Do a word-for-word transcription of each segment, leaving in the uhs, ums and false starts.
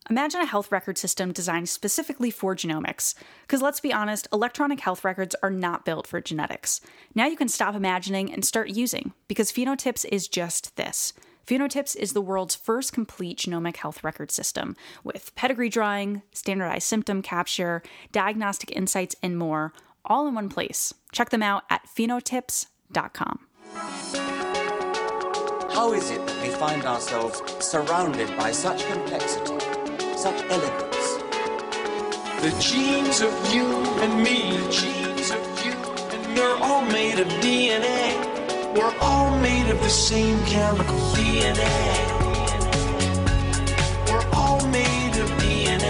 Imagine a health record system designed specifically for genomics. Because let's be honest, electronic health records are not built for genetics. Now you can stop imagining and start using, because Phenotyps is just this. Phenotyps is the world's first complete genomic health record system, with pedigree drawing, standardized symptom capture, diagnostic insights, and more, all in one place. Check them out at phenotyps dot com. How is it that we find ourselves surrounded by such complexity, such elegance? The genes of you and me, the genes of you and me, we're all made of D N A. We're all made of the same chemical D N A. We're all made of D N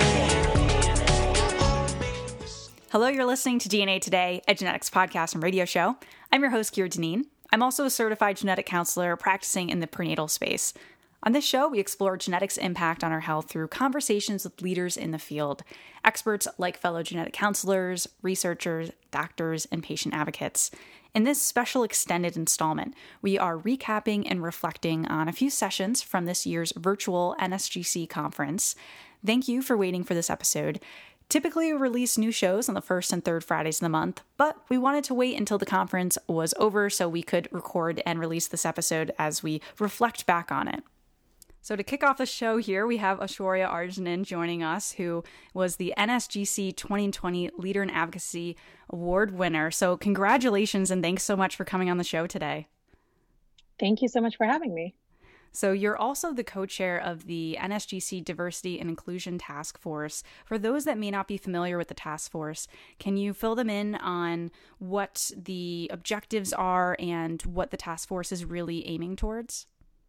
A. Hello, you're listening to D N A Today, a genetics podcast and radio show. I'm your host, Keira Dineen. I'm also a certified genetic counselor practicing in the prenatal space. On this show, we explore genetics' impact on our health through conversations with leaders in the field, experts like fellow genetic counselors, researchers, doctors, and patient advocates. In this special extended installment, we are recapping and reflecting on a few sessions from this year's virtual N S G C conference. Thank you for waiting for this episode. Typically, we release new shows on the first and third Fridays of the month, but we wanted to wait until the conference was over so we could record and release this episode as we reflect back on it. So to kick off the show here, we have Aishwarya Arjunan joining us, who was the N S G C twenty twenty Leader in Advocacy Award winner. So congratulations and thanks so much for coming on the show today. Thank you so much for having me. So you're also the co-chair of the N S G C Diversity and Inclusion Task Force. For those that may not be familiar with the task force, can you fill them in on what the objectives are and what the task force is really aiming towards?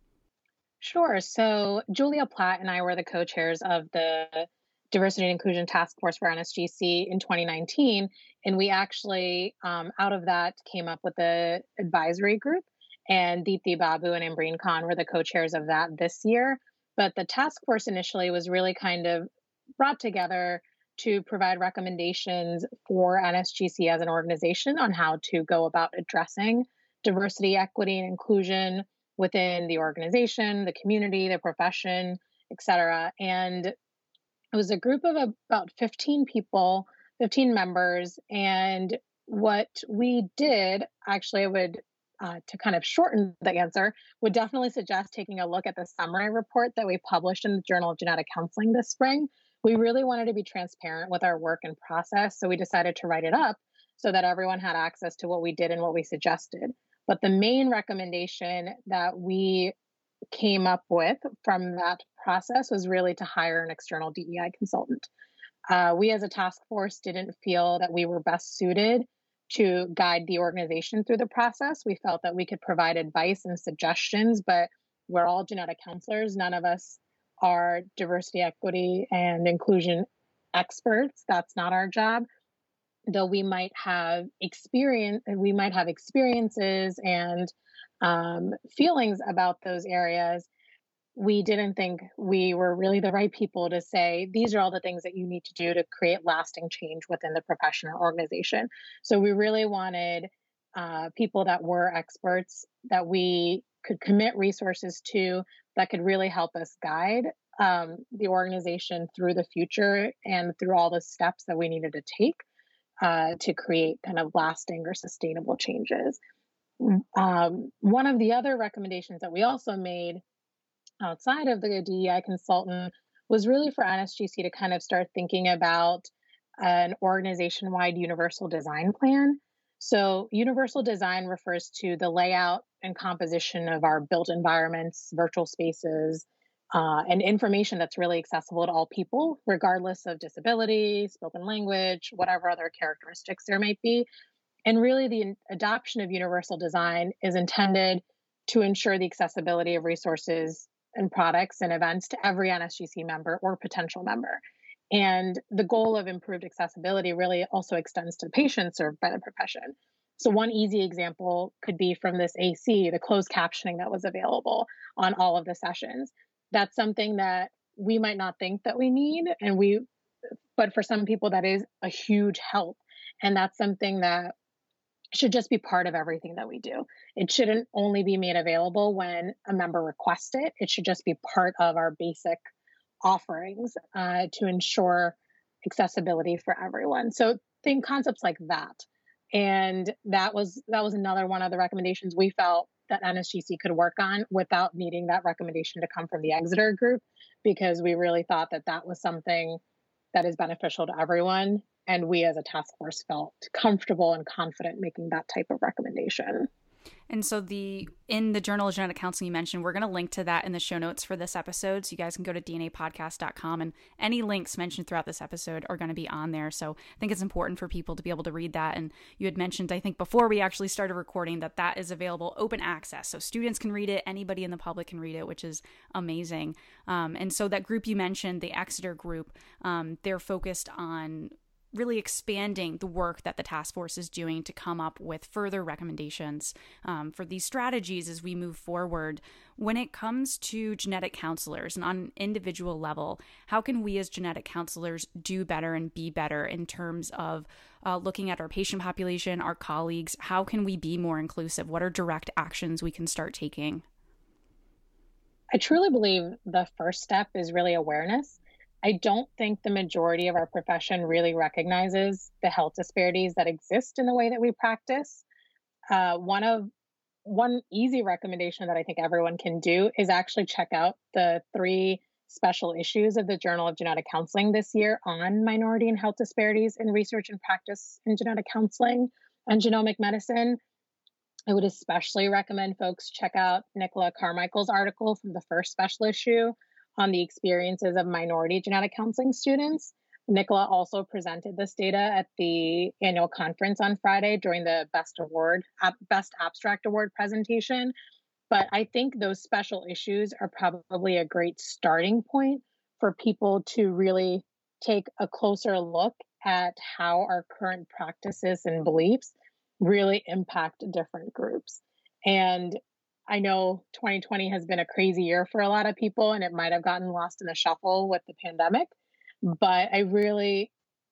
Sure. So Julia Platt and I were the co-chairs of the Diversity and Inclusion Task Force for N S G C in twenty nineteen. And we actually, um, out of that, came up with the advisory group. And Deepthi Babu and Ambreen Khan were the co-chairs of that this year. But the task force initially was really kind of brought together to provide recommendations for N S G C as an organization on how to go about addressing diversity, equity, and inclusion within the organization, the community, the profession, et cetera. And it was a group of about fifteen people, fifteen members. And what we did, actually, I would Uh, to kind of shorten the answer, would definitely suggest taking a look at the summary report that we published in the Journal of Genetic Counseling this spring. We really wanted to be transparent with our work and process, so we decided to write it up so that everyone had access to what we did and what we suggested. But the main recommendation that we came up with from that process was really to hire an external D E I consultant. Uh, we as a task force didn't feel that we were best suited to guide the organization through the process. We felt that we could provide advice and suggestions, but we're all genetic counselors. None of us are diversity, equity, and inclusion experts. That's not our job. Though we might have experience, we might have experiences and um, feelings about those areas. We didn't think we were really the right people to say, these are all the things that you need to do to create lasting change within the profession or organization. So we really wanted uh, people that were experts that we could commit resources to, that could really help us guide um, the organization through the future and through all the steps that we needed to take uh, to create kind of lasting or sustainable changes. Um, one of the other recommendations that we also made outside of the D E I consultant was really for N S G C to kind of start thinking about an organization-wide universal design plan. So universal design refers to the layout and composition of our built environments, virtual spaces, uh, and information that's really accessible to all people, regardless of disability, spoken language, whatever other characteristics there might be. And really the adoption of universal design is intended to ensure the accessibility of resources and products and events to every N S G C member or potential member. And the goal of improved accessibility really also extends to patients served by the profession. So one easy example could be from this A C, the closed captioning that was available on all of the sessions. That's something that we might not think that we need, and we, but for some people that is a huge help. And that's something that should just be part of everything that we do. It shouldn't only be made available when a member requests it. It should just be part of our basic offerings uh, to ensure accessibility for everyone. So think concepts like that. And that was that was another one of the recommendations we felt that N S G C could work on without needing that recommendation to come from the Exeter group, because we really thought that that was something that is beneficial to everyone. And we as a task force felt comfortable and confident making that type of recommendation. And so the in the Journal of Genetic Counseling you mentioned, we're going to link to that in the show notes for this episode. So you guys can go to D N A podcast dot com, and any links mentioned throughout this episode are going to be on there. So I think it's important for people to be able to read that. And you had mentioned, I think before we actually started recording, that that is available open access. So students can read it. Anybody in the public can read it, which is amazing. Um, and so that group you mentioned, the Exeter group, um, they're focused on really expanding the work that the task force is doing to come up with further recommendations um, for these strategies as we move forward. When it comes to genetic counselors and on an individual level, how can we as genetic counselors do better and be better in terms of uh, looking at our patient population, our colleagues? How can we be more inclusive? What are direct actions we can start taking? I truly believe the first step is really awareness. I don't think the majority of our profession really recognizes the health disparities that exist in the way that we practice. Uh, one of one easy recommendation that I think everyone can do is actually check out the three special issues of the Journal of Genetic Counseling this year on minority and health disparities in research and practice in genetic counseling and genomic medicine. I would especially recommend folks check out Nicola Carmichael's article from the first special issue on the experiences of minority genetic counseling students. Nicola also presented this data at the annual conference on Friday during the Best Award, Best Abstract Award presentation. But I think those special issues are probably a great starting point for people to really take a closer look at how our current practices and beliefs really impact different groups. And I know twenty twenty has been a crazy year for a lot of people, and it might have gotten lost in the shuffle with the pandemic. But I really,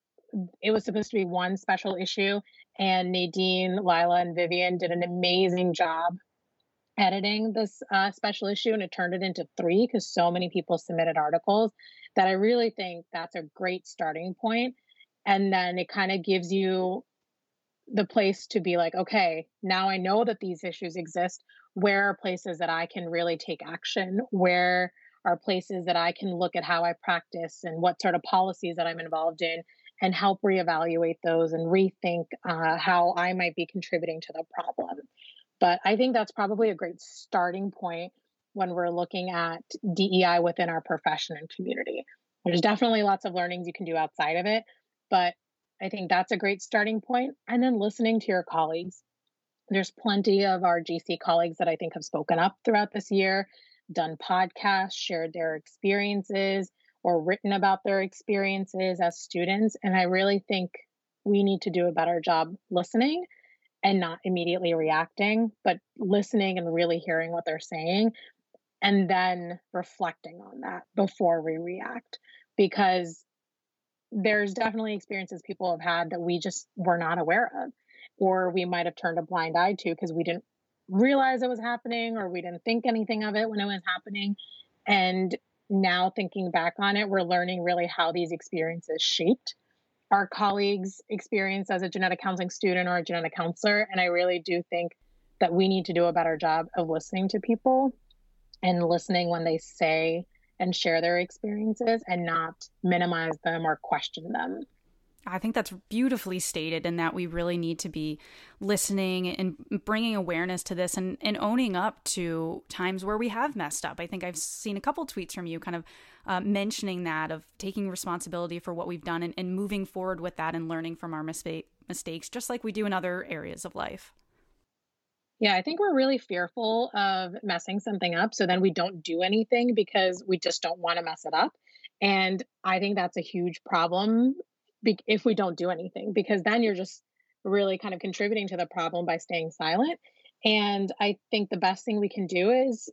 it was supposed to be one special issue, and Nadine, Lila, and Vivian did an amazing job editing this uh, special issue, and it turned it into three because so many people submitted articles that I really think that's a great starting point. And then it kind of gives you the place to be like, okay, now I know that these issues exist. Where are places that I can really take action? Where are places that I can look at how I practice and what sort of policies that I'm involved in and help reevaluate those and rethink uh, how I might be contributing to the problem. But I think that's probably a great starting point when we're looking at D E I within our profession and community. There's definitely lots of learnings you can do outside of it, but I think that's a great starting point. And then listening to your colleagues. There's plenty of our G C colleagues that I think have spoken up throughout this year, done podcasts, shared their experiences, or written about their experiences as students. And I really think we need to do a better job listening and not immediately reacting, but listening and really hearing what they're saying, and then reflecting on that before we react. Because there's definitely experiences people have had that we just were not aware of, or we might have turned a blind eye to because we didn't realize it was happening, or we didn't think anything of it when it was happening. And now thinking back on it, we're learning really how these experiences shaped our colleagues' experience as a genetic counseling student or a genetic counselor. And I really do think that we need to do a better job of listening to people and listening when they say and share their experiences and not minimize them or question them. I think that's beautifully stated, in that we really need to be listening and bringing awareness to this and, and owning up to times where we have messed up. I think I've seen a couple tweets from you kind of uh, mentioning that, of taking responsibility for what we've done and, and moving forward with that and learning from our mistake, mistakes, just like we do in other areas of life. Yeah, I think we're really fearful of messing something up, so then we don't do anything because we just don't want to mess it up. And I think that's a huge problem if we don't do anything, because then you're just really kind of contributing to the problem by staying silent. And I think the best thing we can do is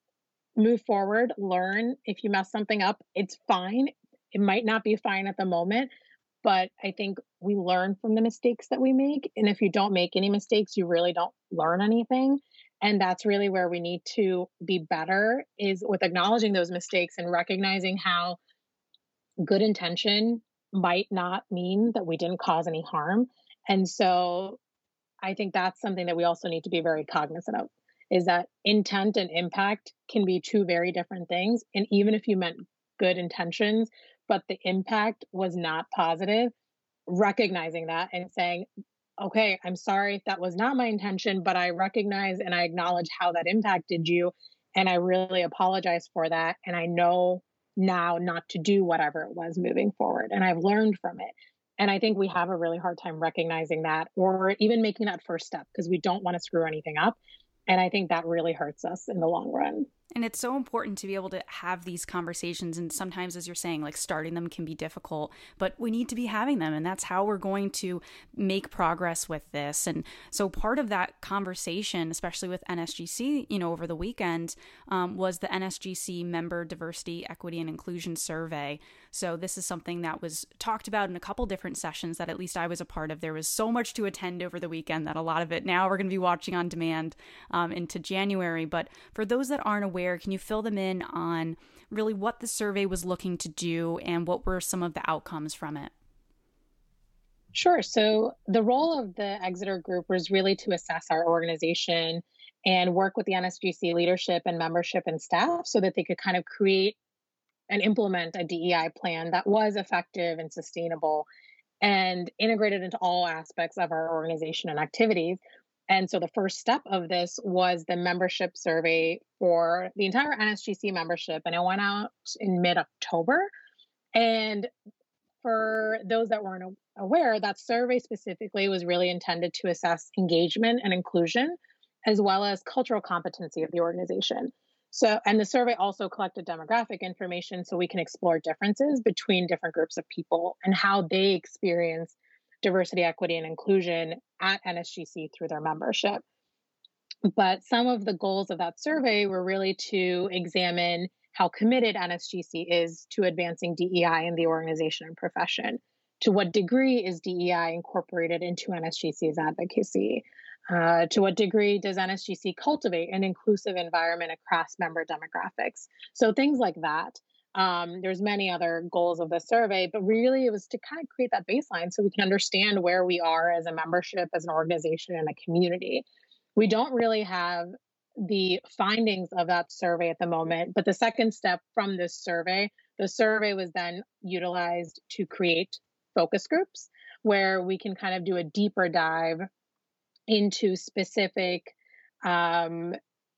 move forward, learn. If you mess something up, it's fine. It might not be fine at the moment, but I think we learn from the mistakes that we make. And if you don't make any mistakes, you really don't learn anything. And that's really where we need to be better, is with acknowledging those mistakes and recognizing how good intention might not mean that we didn't cause any harm. And so I think that's something that we also need to be very cognizant of, is that intent and impact can be two very different things. And even if you meant good intentions, but the impact was not positive, recognizing that and saying, okay, I'm sorry if that was not my intention, but I recognize and I acknowledge how that impacted you. And I really apologize for that. And I know now not to do whatever it was moving forward. And I've learned from it. And I think we have a really hard time recognizing that, or even making that first step, because we don't want to screw anything up. And I think that really hurts us in the long run. And it's so important to be able to have these conversations. And sometimes, as you're saying, like starting them can be difficult, but we need to be having them. And that's how we're going to make progress with this. And so part of that conversation, especially with N S G C, you know, over the weekend, um, was the N S G C Member Diversity, Equity, and Inclusion Survey. So this is something that was talked about in a couple different sessions that at least I was a part of. There was so much to attend over the weekend that a lot of it now we're going to be watching on demand um, into January. But for those that aren't aware, can you fill them in on really what the survey was looking to do and what were some of the outcomes from it? Sure. So the role of the Exeter Group was really to assess our organization and work with the N S G C leadership and membership and staff so that they could kind of create and implement a D E I plan that was effective and sustainable and integrated into all aspects of our organization and activities. And so the first step of this was the membership survey for the entire N S G C membership, and it went out in mid-October. And for those that weren't aware, that survey specifically was really intended to assess engagement and inclusion, as well as cultural competency of the organization. So, and the survey also collected demographic information so we can explore differences between different groups of people and how they experience diversity, equity, and inclusion at N S G C through their membership. But some of the goals of that survey were really to examine how committed N S G C is to advancing D E I in the organization and profession. To what degree is D E I incorporated into N S G C's advocacy? Uh, to what degree does N S G C cultivate an inclusive environment across member demographics? So things like that. Um, there's many other goals of the survey, but really it was to kind of create that baseline so we can understand where we are as a membership, as an organization, and a community. We don't really have the findings of that survey at the moment, but the second step from this survey, the survey was then utilized to create focus groups where we can kind of do a deeper dive into specific um,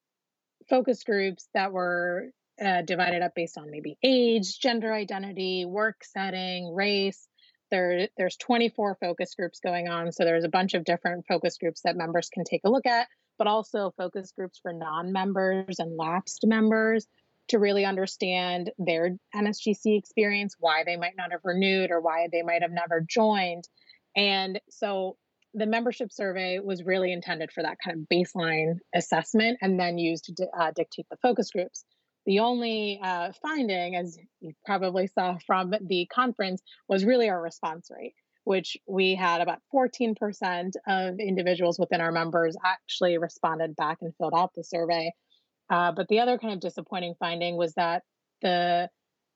focus groups that were uh, divided up based on maybe age, gender identity, work setting, race. There, there's twenty-four focus groups going on. So there's a bunch of different focus groups that members can take a look at, but also focus groups for non-members and lapsed members to really understand their N S G C experience, why they might not have renewed or why they might have never joined. And so the membership survey was really intended for that kind of baseline assessment and then used to uh, dictate the focus groups. The only uh, finding, as you probably saw from the conference, was really our response rate, which we had about fourteen percent of individuals within our members actually responded back and filled out the survey. Uh, but the other kind of disappointing finding was that the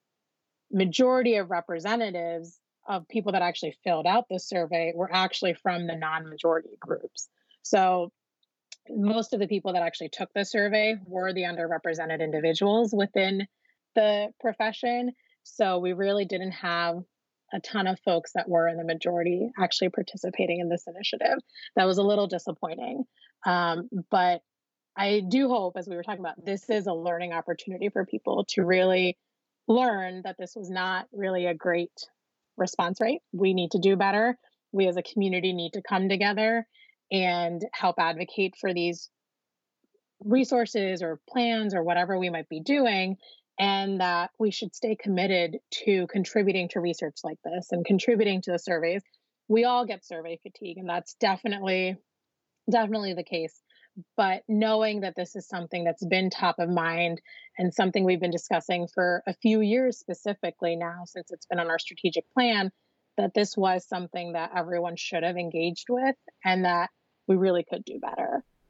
majority of representatives of people that actually filled out the survey were actually from the non-majority groups. So most of the people that actually took the survey were the underrepresented individuals within the profession. So we really didn't have a ton of folks that were in the majority actually participating in this initiative. That was a little disappointing. Um, but I do hope, as we were talking about, this is a learning opportunity for people to really learn that this was not really a great response rate. We need to do better. We as a community need to come together and help advocate for these resources or plans or whatever we might be doing, and that we should stay committed to contributing to research like this and contributing to the surveys. We all get survey fatigue, and that's definitely, definitely the case. But knowing that this is something that's been top of mind and something we've been discussing for a few years specifically now, since it's been on our strategic plan, that this was something that everyone should have engaged with and that we really could do better.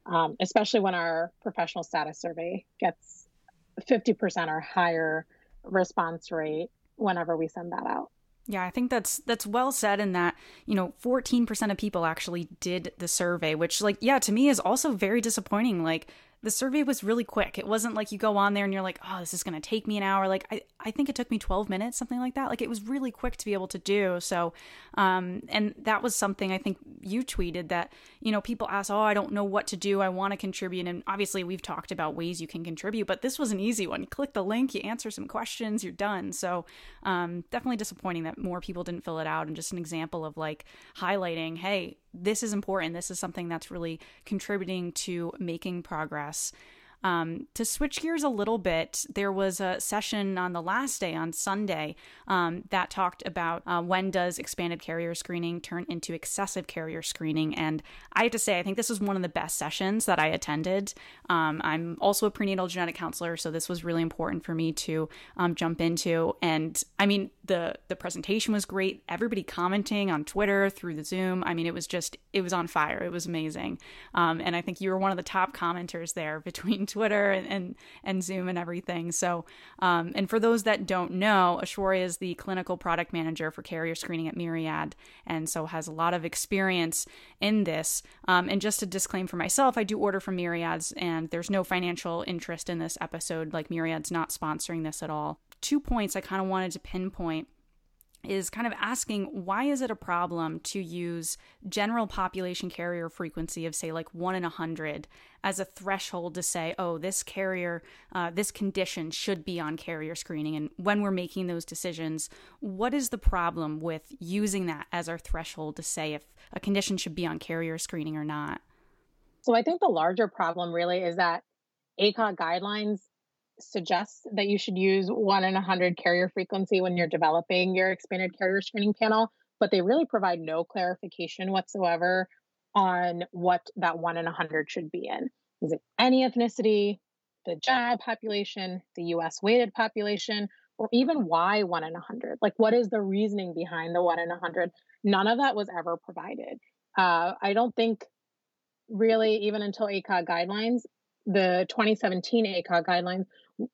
um, especially when our professional status survey gets fifty percent or higher response rate whenever we send that out. Yeah, I think that's that's well said in that, you know, fourteen percent of people actually did the survey, which, like, yeah, to me is also very disappointing. Like, the survey was really quick. It wasn't like you go on there and you're like, oh, this is going to take me an hour. Like, I, I think it took me twelve minutes, something like that. Like, it was really quick to be able to do. So, um, and that was something I think you tweeted that, you know, people ask, oh, I don't know what to do. I want to contribute. And obviously we've talked about ways you can contribute, but this was an easy one. You click the link, you answer some questions, you're done. So, um, definitely disappointing that more people didn't fill it out, and just an example of like highlighting, hey, this is important. This is something that's really contributing to making progress. Um, to switch gears a little bit, there was a session on the last day, on Sunday, um, that talked about uh, when does expanded carrier screening turn into excessive carrier screening. And I have to say, I think this was one of the best sessions that I attended. Um, I'm also a prenatal genetic counselor, so this was really important for me to um, jump into. And I mean, the the presentation was great. Everybody commenting on Twitter, through the Zoom. I mean, it was just, it was on fire. It was amazing. Um, and I think you were one of the top commenters there between Twitter and, and, and Zoom and everything. So, um, and for those that don't know, Aishwarya is the clinical product manager for carrier screening at Myriad, and so has a lot of experience in this. Um, and just to disclaim for myself, I do order from Myriad's, and there's no financial interest in this episode. Like, Myriad's not sponsoring this at all. Two points I kind of wanted to pinpoint is kind of asking, why is it a problem to use general population carrier frequency of, say, like one in a hundred as a threshold to say, oh, this carrier, uh, this condition should be on carrier screening? And when we're making those decisions, what is the problem with using that as our threshold to say if a condition should be on carrier screening or not? So I think the larger problem really is that A C O G guidelines suggests that you should use one in a hundred carrier frequency when you're developing your expanded carrier screening panel, but they really provide no clarification whatsoever on what that one in a hundred should be in. Is it any ethnicity, the general population, the U S weighted population, or even why one in a hundred? Like, what is the reasoning behind the one in a hundred? None of that was ever provided. Uh, I don't think really even until A C O G guidelines, the twenty seventeen A C O G guidelines,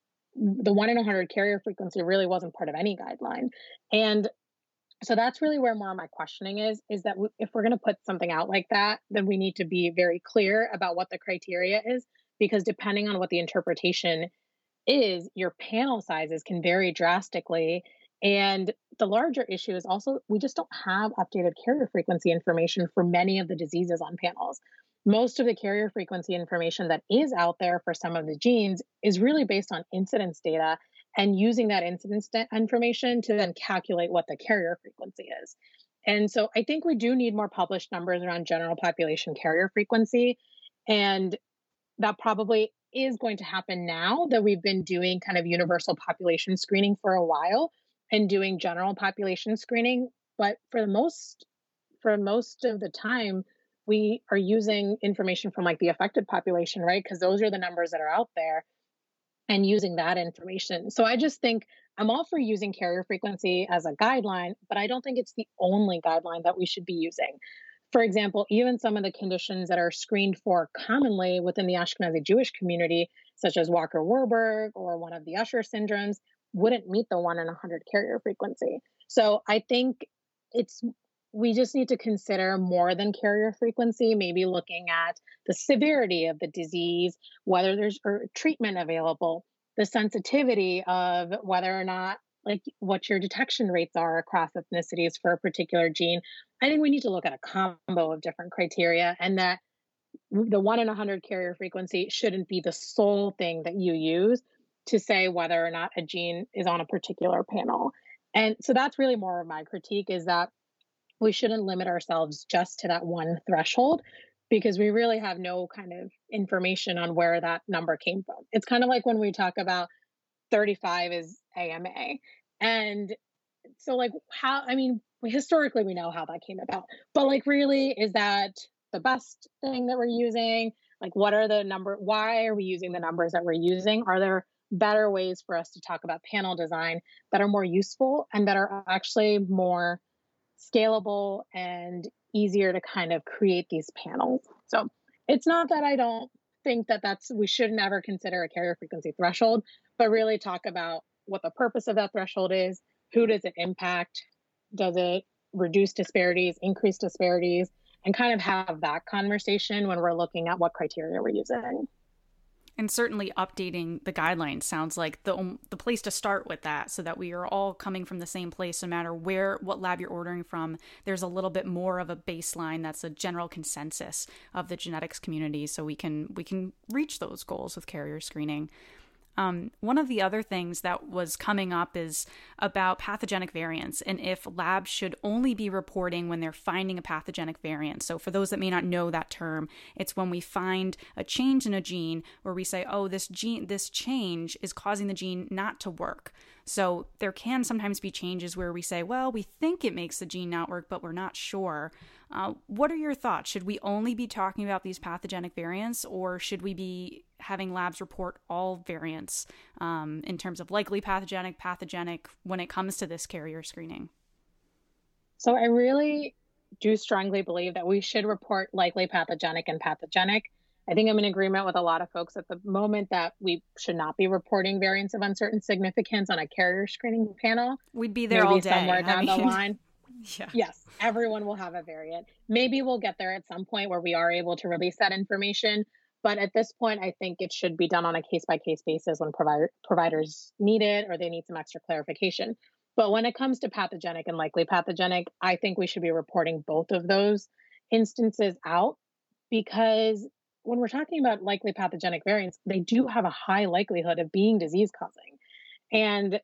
the one in a hundred carrier frequency really wasn't part of any guideline. And so that's really where more of my questioning is, is that if we're going to put something out like that, then we need to be very clear about what the criteria is, because depending on what the interpretation is, your panel sizes can vary drastically. And the larger issue is also, we just don't have updated carrier frequency information for many of the diseases on panels. Most of the carrier frequency information that is out there for some of the genes is really based on incidence data, and using that incidence information to then calculate what the carrier frequency is. And so I think we do need more published numbers around general population carrier frequency. And that probably is going to happen now that we've been doing kind of universal population screening for a while and doing general population screening. But for the most, for most of the time, we are using information from like the affected population, right? Because those are the numbers that are out there, and using that information. So I just think I'm all for using carrier frequency as a guideline, but I don't think it's the only guideline that we should be using. For example, even some of the conditions that are screened for commonly within the Ashkenazi Jewish community, such as Walker-Warburg or one of the Usher syndromes, wouldn't meet the one in a hundred carrier frequency. So I think it's we just need to consider more than carrier frequency, maybe looking at the severity of the disease, whether there's treatment available, the sensitivity of whether or not, like, what your detection rates are across ethnicities for a particular gene. I think we need to look at a combo of different criteria, and that the one in a hundred carrier frequency shouldn't be the sole thing that you use to say whether or not a gene is on a particular panel. And so that's really more of my critique, is that we shouldn't limit ourselves just to that one threshold, because we really have no kind of information on where that number came from. It's kind of like when we talk about thirty-five is A M A. And so, like, how, I mean, we, historically, we know how that came about, but like, really, is that the best thing that we're using? Like, what are the number, why are we using the numbers that we're using? Are there better ways for us to talk about panel design that are more useful and that are actually more scalable and easier to kind of create these panels? So it's not that I don't think that that's, we should never consider a carrier frequency threshold, but really talk about what the purpose of that threshold is. Who does it impact? Does it reduce disparities, increase disparities, and kind of have that conversation when we're looking at what criteria we're using. And certainly updating the guidelines sounds like the the place to start with that, so that we are all coming from the same place, no matter where, what lab you're ordering from. There's a little bit more of a baseline that's a general consensus of the genetics community, so we can we can reach those goals with carrier screening. Um, one of the other things that was coming up is about pathogenic variants, and if labs should only be reporting when they're finding a pathogenic variant. So for those that may not know that term, it's when we find a change in a gene where we say, oh, this gene, this change is causing the gene not to work. So there can sometimes be changes where we say, well, we think it makes the gene not work, but we're not sure. Uh, what are your thoughts? Should we only be talking about these pathogenic variants, or should we be having labs report all variants um, in terms of likely pathogenic, pathogenic when it comes to this carrier screening? So I really do strongly believe that we should report likely pathogenic and pathogenic. I think I'm in agreement with a lot of folks at the moment that we should not be reporting variants of uncertain significance on a carrier screening panel. We'd be there Maybe all day. somewhere down I mean, the line. Yeah. Yes, everyone will have a variant. Maybe we'll get there at some point where we are able to release that information. But at this point, I think it should be done on a case-by-case basis when provider, providers need it or they need some extra clarification. But when it comes to pathogenic and likely pathogenic, I think we should be reporting both of those instances out, because when we're talking about likely pathogenic variants, they do have a high likelihood of being disease-causing. And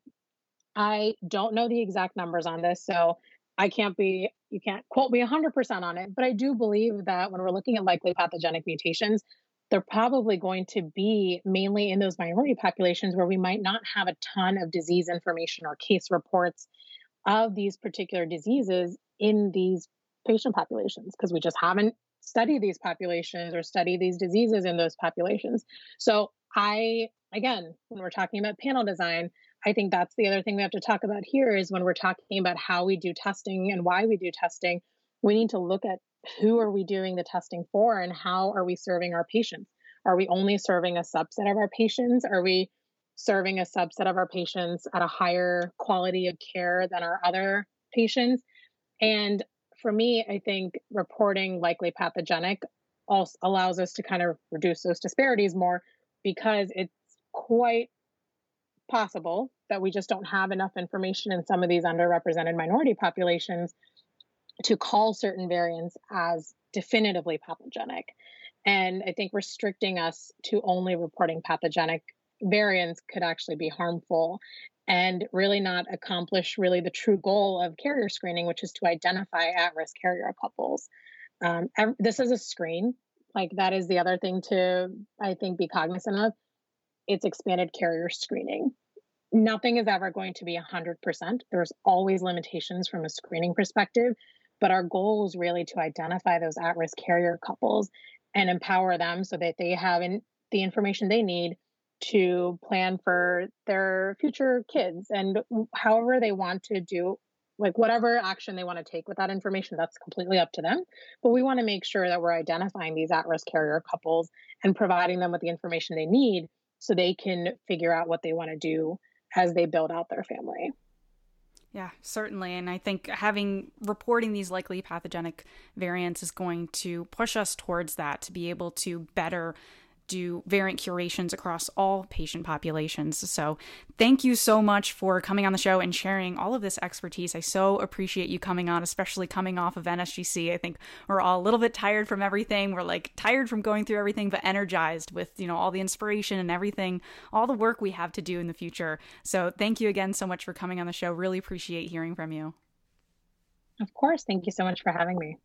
I don't know the exact numbers on this, so I can't be, you can't quote me one hundred percent on it, but I do believe that when we're looking at likely pathogenic mutations, they're probably going to be mainly in those minority populations where we might not have a ton of disease information or case reports of these particular diseases in these patient populations, because we just haven't studied these populations or studied these diseases in those populations. So I, again, when we're talking about panel design, I think that's the other thing we have to talk about here is when we're talking about how we do testing and why we do testing, we need to look at who are we doing the testing for and how are we serving our patients? Are we only serving a subset of our patients? Are we serving a subset of our patients at a higher quality of care than our other patients? And for me, I think reporting likely pathogenic also allows us to kind of reduce those disparities more, because it's quite possible that we just don't have enough information in some of these underrepresented minority populations to call certain variants as definitively pathogenic. And I think restricting us to only reporting pathogenic variants could actually be harmful and really not accomplish really the true goal of carrier screening, which is to identify at-risk carrier couples. Um, this is a screen. Like, that is the other thing to, I think, be cognizant of. It's expanded carrier screening. Nothing is ever going to be one hundred percent. There's always limitations from a screening perspective, but our goal is really to identify those at-risk carrier couples and empower them so that they have in, the information they need to plan for their future kids and however they want to do, like whatever action they want to take with that information, that's completely up to them. But we want to make sure that we're identifying these at-risk carrier couples and providing them with the information they need so they can figure out what they want to do as they build out their family. Yeah, certainly. And I think having reporting these likely pathogenic variants is going to push us towards that, to be able to better do variant curations across all patient populations. So thank you so much for coming on the show and sharing all of this expertise. I so appreciate you coming on, especially coming off of N S G C. I think we're all a little bit tired from everything. We're like tired from going through everything, but energized with, you know, all the inspiration and everything, all the work we have to do in the future. So thank you again so much for coming on the show. Really appreciate hearing from you. Of course. Thank you so much for having me.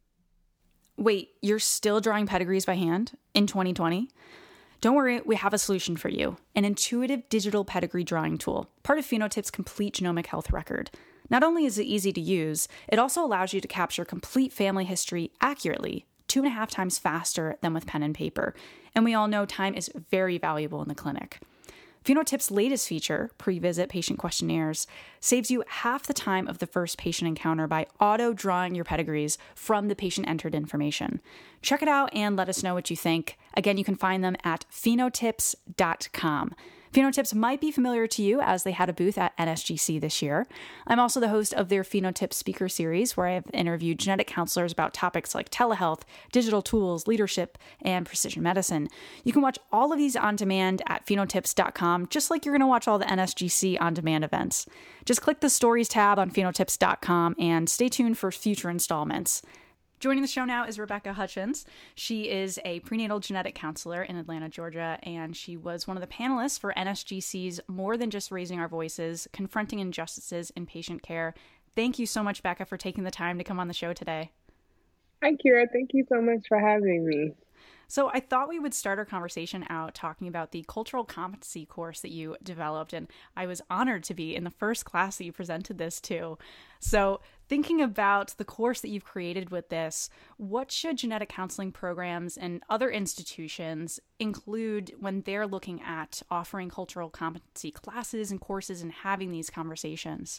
Wait, you're still drawing pedigrees by hand in twenty twenty? Don't worry, we have a solution for you. An intuitive digital pedigree drawing tool, part of Phenotype's complete genomic health record. Not only is it easy to use, it also allows you to capture complete family history accurately, two and a half times faster than with pen and paper. And we all know time is very valuable in the clinic. Phenotips' latest feature, pre-visit patient questionnaires, saves you half the time of the first patient encounter by auto-drawing your pedigrees from the patient-entered information. Check it out and let us know what you think. Again, you can find them at phenotips dot com. Phenotips might be familiar to you as they had a booth at N S G C this year. I'm also the host of their Phenotips speaker series, where I have interviewed genetic counselors about topics like telehealth, digital tools, leadership, and precision medicine. You can watch all of these on demand at phenotips dot com, just like you're going to watch all the N S G C on-demand events. Just click the Stories tab on phenotips dot com and stay tuned for future installments. Joining the show now is Rebecca Hutchins. She is a prenatal genetic counselor in Atlanta, Georgia, and she was one of the panelists for N S G C's More Than Just Raising Our Voices, Confronting Injustices in Patient Care. Thank you so much, Becca, for taking the time to come on the show today. Hi, Kira. Thank you so much for having me. So I thought we would start our conversation out talking about the cultural competency course that you developed, and I was honored to be in the first class that you presented this to. So thinking about the course that you've created with this, what should genetic counseling programs and other institutions include when they're looking at offering cultural competency classes and courses and having these conversations?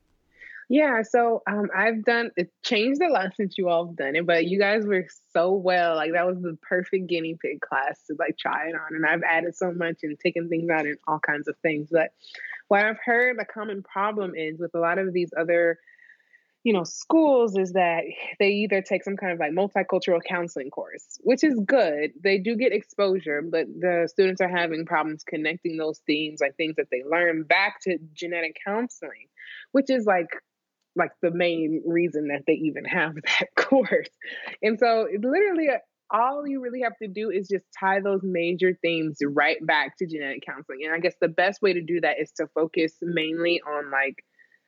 Yeah, so um, I've done, it changed a lot since you all have done it, but you guys were so well, like that was the perfect guinea pig class to like try it on. And I've added so much and taken things out and all kinds of things. But what I've heard the common problem is with a lot of these other, you know, schools is that they either take some kind of like multicultural counseling course, which is good. They do get exposure, but the students are having problems connecting those themes, like things that they learn back to genetic counseling, which is like, like the main reason that they even have that course. And so it literally all you really have to do is just tie those major themes right back to genetic counseling. And I guess the best way to do that is to focus mainly on like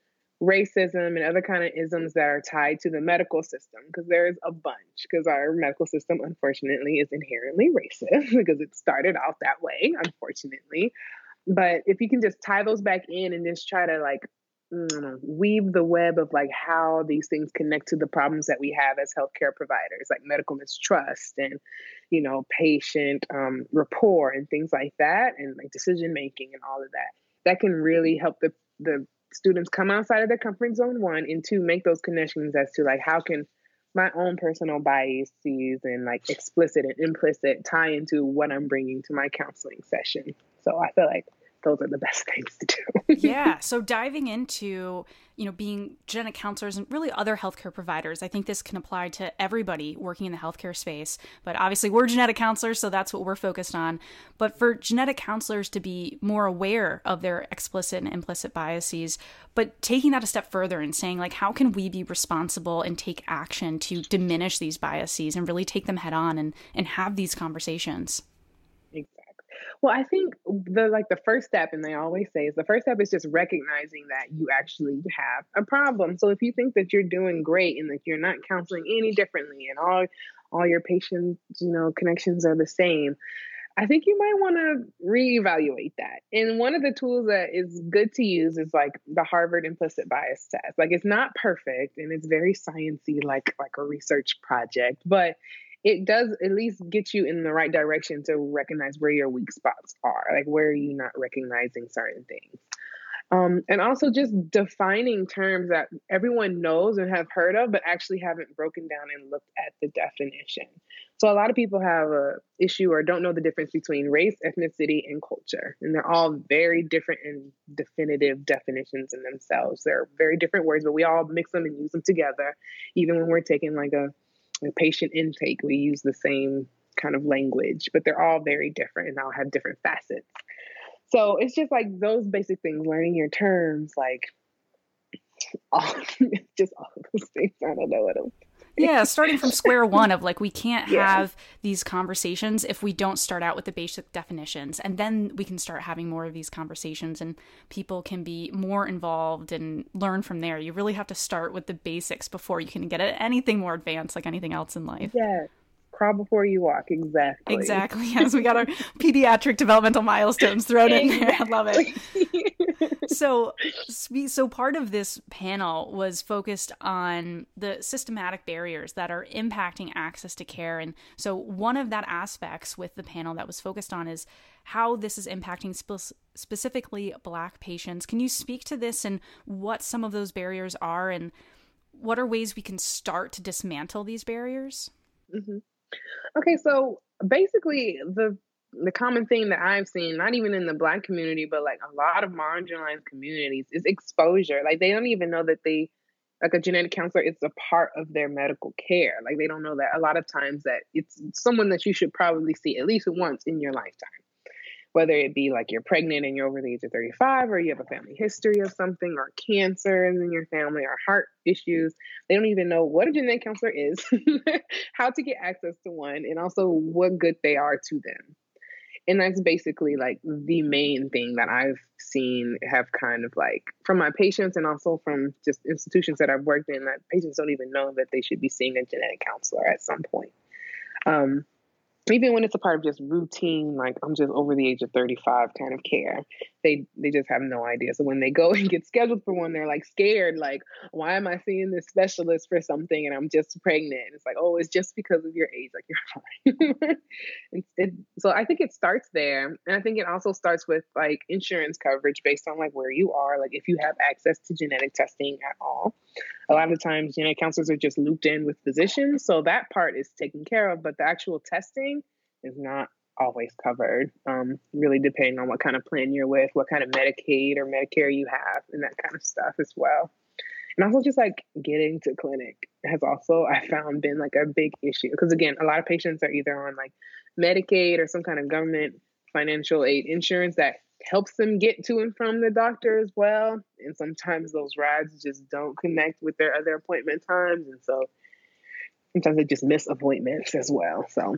racism and other kind of isms that are tied to the medical system, because there's a bunch, because our medical system, unfortunately, is inherently racist because it started out that way, unfortunately. But if you can just tie those back in and just try to like weave the web of like how these things connect to the problems that we have as healthcare providers, like medical mistrust and, you know, patient um, rapport and things like that, and like decision making and all of that, that can really help the, the students come outside of their comfort zone, one, and two, make those connections as to like how can my own personal biases and like explicit and implicit tie into what I'm bringing to my counseling session. So I feel like those are the best things to do. Yeah. So diving into, you know, being genetic counselors and really other healthcare providers, I think this can apply to everybody working in the healthcare space. But obviously we're genetic counselors, so that's what we're focused on. But for genetic counselors to be more aware of their explicit and implicit biases, but taking that a step further and saying, like, how can we be responsible and take action to diminish these biases and really take them head on and, and have these conversations? Well, I think the like the first step, and they always say, is the first step is just recognizing that you actually have a problem. So if you think that you're doing great and that you're not counseling any differently and all all your patient, you know, connections are the same, I think you might want to reevaluate that. And one of the tools that is good to use is like the Harvard implicit bias test. Like it's not perfect and it's very sciencey, like like a research project, but it does at least get you in the right direction to recognize where your weak spots are, like where are you not recognizing certain things. Um, and also just defining terms that everyone knows and have heard of, but actually haven't broken down and looked at the definition. So a lot of people have a issue or don't know the difference between race, ethnicity, and culture. And they're all very different and definitive definitions in themselves. They're very different words, but we all mix them and use them together. Even when we're taking like a A patient intake, we use the same kind of language, but they're all very different and all have different facets. So it's just like those basic things, learning your terms, like all, just all of those things. I don't know what else. Yeah, starting from square one of like, we can't yeah. have these conversations if we don't start out with the basic definitions. And then we can start having more of these conversations and people can be more involved and learn from there. You really have to start with the basics before you can get at anything more advanced, like anything else in life. Yeah. Crawl before you walk. Exactly. Exactly. Yes, we got our pediatric developmental milestones thrown in there. I love it. So, so part of this panel was focused on the systematic barriers that are impacting access to care. And so one of that aspects with the panel that was focused on is how this is impacting spe- specifically Black patients. Can you speak to this and what some of those barriers are, and what are ways we can start to dismantle these barriers? Mm-hmm. Okay, so basically the the common thing that I've seen, not even in the Black community, but like a lot of marginalized communities, is exposure. Like they don't even know that they, like a genetic counselor, it's a part of their medical care. Like they don't know that a lot of times that it's someone that you should probably see at least once in your lifetime. Whether it be like you're pregnant and you're over the age of thirty-five, or you have a family history of something, or cancer in your family, or heart issues. They don't even know what a genetic counselor is, how to get access to one, and also what good they are to them. And that's basically like the main thing that I've seen have kind of like from my patients, and also from just institutions that I've worked in, that patients don't even know that they should be seeing a genetic counselor at some point. Um, Even when it's a part of just routine, like I'm just over the age of thirty-five kind of care, they they just have no idea. So when they go and get scheduled for one, they're like scared, like, why am I seeing this specialist for something and I'm just pregnant? And it's like, oh, it's just because of your age, like you're fine. it, it, so I think it starts there. And I think it also starts with like insurance coverage based on like where you are, like if you have access to genetic testing at all. A lot of times genetic counselors are just looped in with physicians. So that part is taken care of, but the actual testing is not always covered, um, really depending on what kind of plan you're with, what kind of Medicaid or Medicare you have, and that kind of stuff as well. And also just like getting to clinic has also, I found, been like a big issue. Because again, a lot of patients are either on like Medicaid or some kind of government financial aid insurance that helps them get to and from the doctor as well. And sometimes those rides just don't connect with their other appointment times. And so sometimes they just miss appointments as well. So,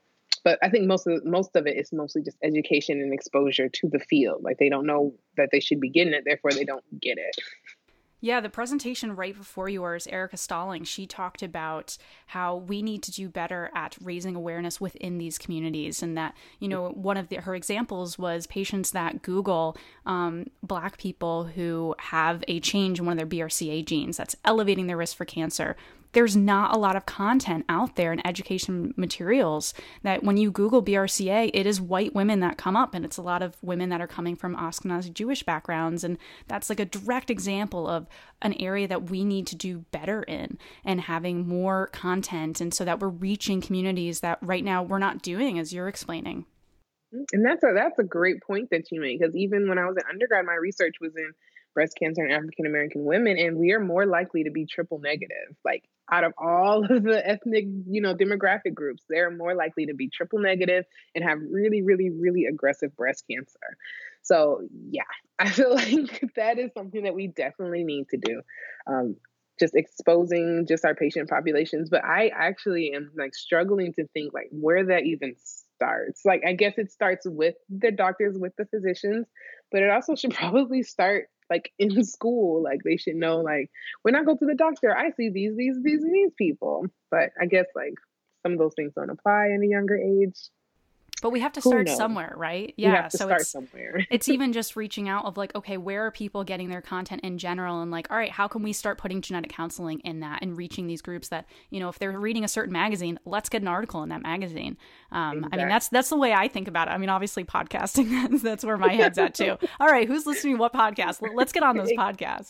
but I think most of most of it is mostly just education and exposure to the field. Like they don't know that they should be getting it, therefore they don't get it. Yeah, the presentation right before yours, Erica Stalling, she talked about how we need to do better at raising awareness within these communities. And that, you know, one of the, her examples was patients that Google um, Black people who have a change in one of their B R C A genes that's elevating their risk for cancer. There's not a lot of content out there in education materials that when you Google B R C A, it is white women that come up, and it's a lot of women that are coming from Ashkenazi Jewish backgrounds. And that's like a direct example of an area that we need to do better in, and having more content, and so that we're reaching communities that right now we're not doing, as you're explaining. And that's a, that's a great point that you make, because even when I was an undergrad, my research was in breast cancer in African-American women, and we are more likely to be triple negative. Like out of all of the ethnic, you know, demographic groups, they're more likely to be triple negative and have really, really, really aggressive breast cancer. So yeah, I feel like that is something that we definitely need to do. Um, just exposing just our patient populations. But I actually am like struggling to think like where that even starts. Like, I guess it starts with the doctors, with the physicians, but it also should probably start like in school. Like they should know, like, when I go to the doctor, I see these, these, these, and these people. But I guess like some of those things don't apply in a younger age. But we have to start somewhere, right? Yeah. We have to so start it's, somewhere. it's even just reaching out of like, okay, where are people getting their content in general? And like, all right, how can we start putting genetic counseling in that and reaching these groups that, you know, if they're reading a certain magazine, let's get an article in that magazine. Um, exactly. I mean, that's, that's the way I think about it. I mean, obviously podcasting, that's, that's where my head's at too. All right, who's listening to what podcast? Let's get on those podcasts.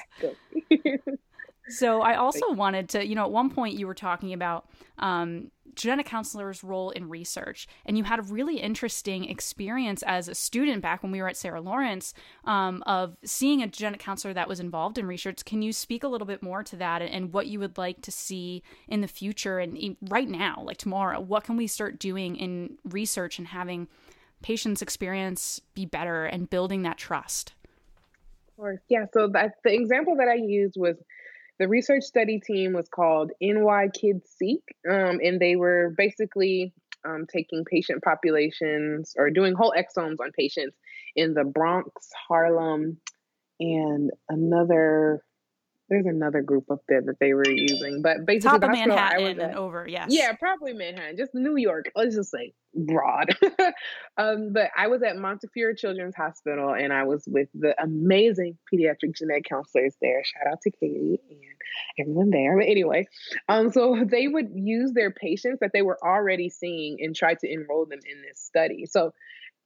So I also wanted to, you know, at one point you were talking about um, genetic counselors' role in research, and you had a really interesting experience as a student back when we were at Sarah Lawrence um, of seeing a genetic counselor that was involved in research. Can you speak a little bit more to that and what you would like to see in the future and right now, like tomorrow? What can we start doing in research and having patients' experience be better and building that trust? Of course. Yeah. So that, the example that I used was the research study team was called N Y Kids Seek, um, and they were basically um, taking patient populations or doing whole exomes on patients in the Bronx, Harlem, and another, there's another group up there that they were using. But basically, top of Manhattan at, and over, yes. Yeah, probably Manhattan, just New York. Let's just say broad. um, but I was at Montefiore Children's Hospital, and I was with the amazing pediatric genetic counselors there. Shout out to Katie and everyone there. But anyway, um, so they would use their patients that they were already seeing and try to enroll them in this study. So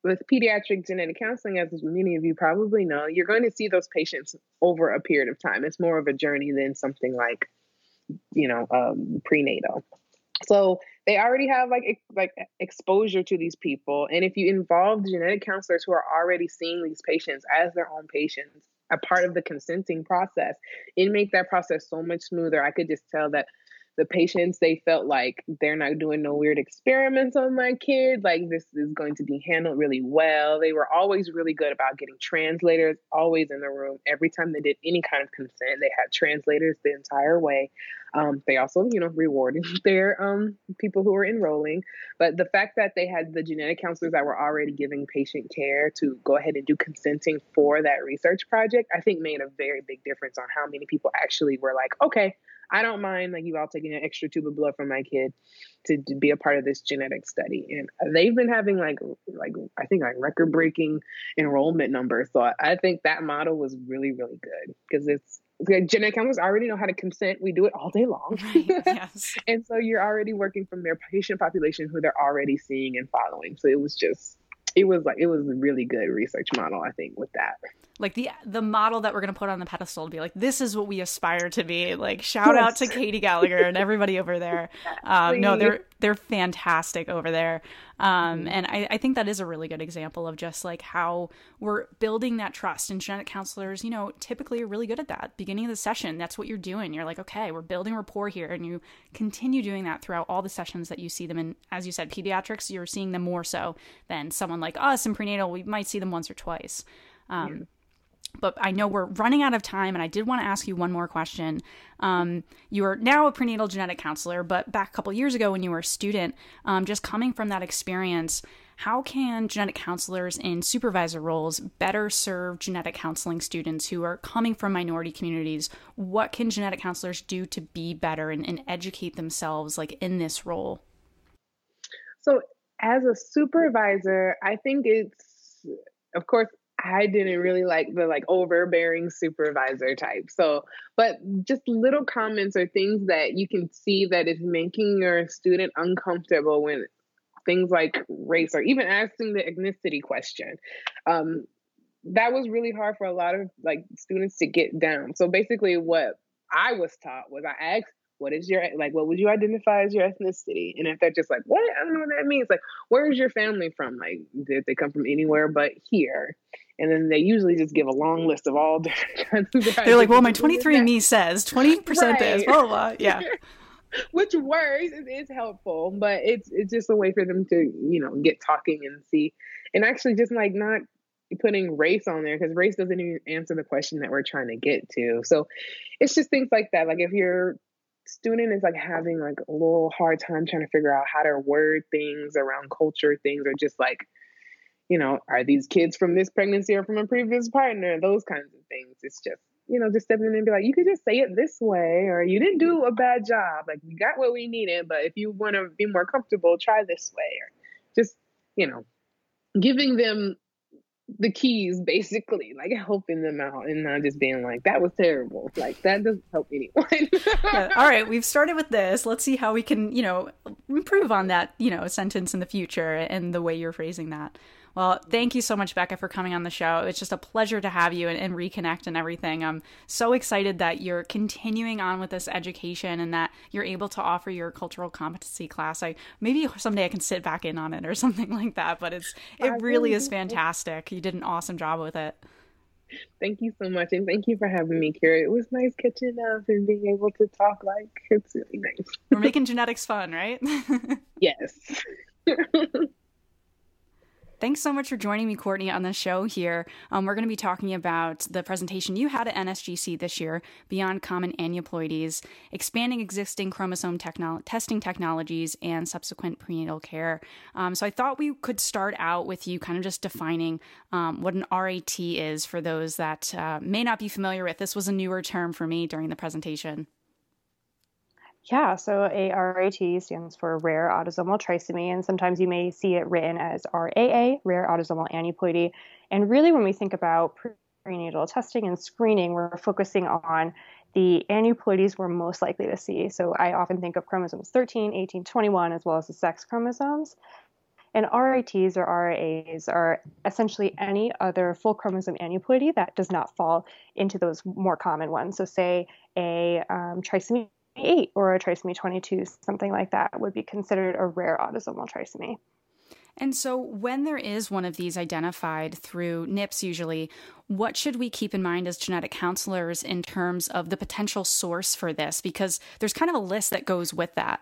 with pediatric genetic counseling, as many of you probably know, you're going to see those patients over a period of time. It's more of a journey than something like, you know, um, prenatal. So they already have like ex- like exposure to these people. And if you involve genetic counselors who are already seeing these patients as their own patients, a part of the consenting process, it makes that process so much smoother. I could just tell that the patients, they felt like they're not doing no weird experiments on my kid. Like, this is going to be handled really well. They were always really good about getting translators always in the room. Every time they did any kind of consent, they had translators the entire way. Um, they also, you know, rewarded their um, people who were enrolling. But the fact that they had the genetic counselors that were already giving patient care to go ahead and do consenting for that research project, I think made a very big difference on how many people actually were like, okay, I don't mind like you all taking an extra tube of blood from my kid to, to be a part of this genetic study. And they've been having like, like I think like record breaking enrollment numbers. So I, I think that model was really, really good because it's, it's genetic counselors already know how to consent. We do it all day long. Right, yes. And so you're already working from their patient population who they're already seeing and following. So it was just, it was like, it was a really good research model, I think, with that. Like the the model that we're going to put on the pedestal to be like, this is what we aspire to be. Like, shout yes. out to Katie Gallagher and everybody over there. Um, no, they're they're fantastic over there. Um, mm-hmm. And I, I think that is a really good example of just like how we're building that trust. And genetic counselors, you know, typically are really good at that. Beginning of the session, that's what you're doing. You're like, okay, we're building rapport here. And you continue doing that throughout all the sessions that you see them in. As you said, pediatrics, you're seeing them more so than someone like us in prenatal. We might see them once or twice. Um, yeah. But I know we're running out of time, and I did want to ask you one more question. Um, you are now a prenatal genetic counselor, but back a couple years ago when you were a student, um, just coming from that experience, how can genetic counselors in supervisor roles better serve genetic counseling students who are coming from minority communities? What can genetic counselors do to be better and, and educate themselves like in this role? So as a supervisor, I think it's, of course, I didn't really like the like overbearing supervisor type. So, but just little comments or things that you can see that is making your student uncomfortable when things like race or even asking the ethnicity question. Um, that was really hard for a lot of like students to get down. So basically what I was taught was I asked, what is your, like, what would you identify as your ethnicity? And if they're just like, what? I don't know what that means. Like, where is your family from? Like, did they come from anywhere but here? And then they usually just give a long list of all different kinds of They're like, well, my twenty-three and me says twenty percent right. is, blah, blah, blah. Yeah. Which works, it is helpful, but it's it's just a way for them to, you know, get talking and see. And actually just like not putting race on there because race doesn't even answer the question that we're trying to get to. So it's just things like that. Like if your student is like having like a little hard time trying to figure out how to word things around culture things or just like, you know, are these kids from this pregnancy or from a previous partner? Those kinds of things. It's just, you know, just stepping in and be like, you could just say it this way, or you didn't do a bad job. Like we got what we needed, but if you want to be more comfortable, try this way. Or just, you know, giving them the keys, basically, like helping them out and not just being like, that was terrible. Like that doesn't help anyone. Yeah. All right, we've started with this. Let's see how we can, you know, improve on that, you know, sentence in the future and the way you're phrasing that. Well, thank you so much, Becca, for coming on the show. It's just a pleasure to have you and, and reconnect and everything. I'm so excited that you're continuing on with this education and that you're able to offer your cultural competency class. I maybe someday I can sit back in on it or something like that, but it's it really is fantastic. You did an awesome job with it. Thank you so much. And thank you for having me, Kira. It was nice catching up and being able to talk. Like, it's really nice. We're making genetics fun, right? Yes. Thanks so much for joining me, Courtney, on the show here. Um, we're going to be talking about the presentation you had at N S G C this year, Beyond Common Aneuploidies, Expanding Existing Chromosome technolo- Testing Technologies, and Subsequent Prenatal Care. Um, so I thought we could start out with you kind of just defining um, what an R A T is for those that uh, may not be familiar with. This was a newer term for me during the presentation. Yeah, so A R A T stands for Rare Autosomal Trisomy, and sometimes you may see it written as R A A, Rare Autosomal Aneuploidy. And really, when we think about prenatal testing and screening, we're focusing on the aneuploidies we're most likely to see. So I often think of chromosomes thirteen, eighteen, twenty-one, as well as the sex chromosomes. And R I Ts or R I As are essentially any other full chromosome aneuploidy that does not fall into those more common ones. So say a um, trisomy eight or a trisomy twenty-two, something like that would be considered a rare autosomal trisomy. And so when there is one of these identified through N I P S usually, what should we keep in mind as genetic counselors in terms of the potential source for this? Because there's kind of a list that goes with that.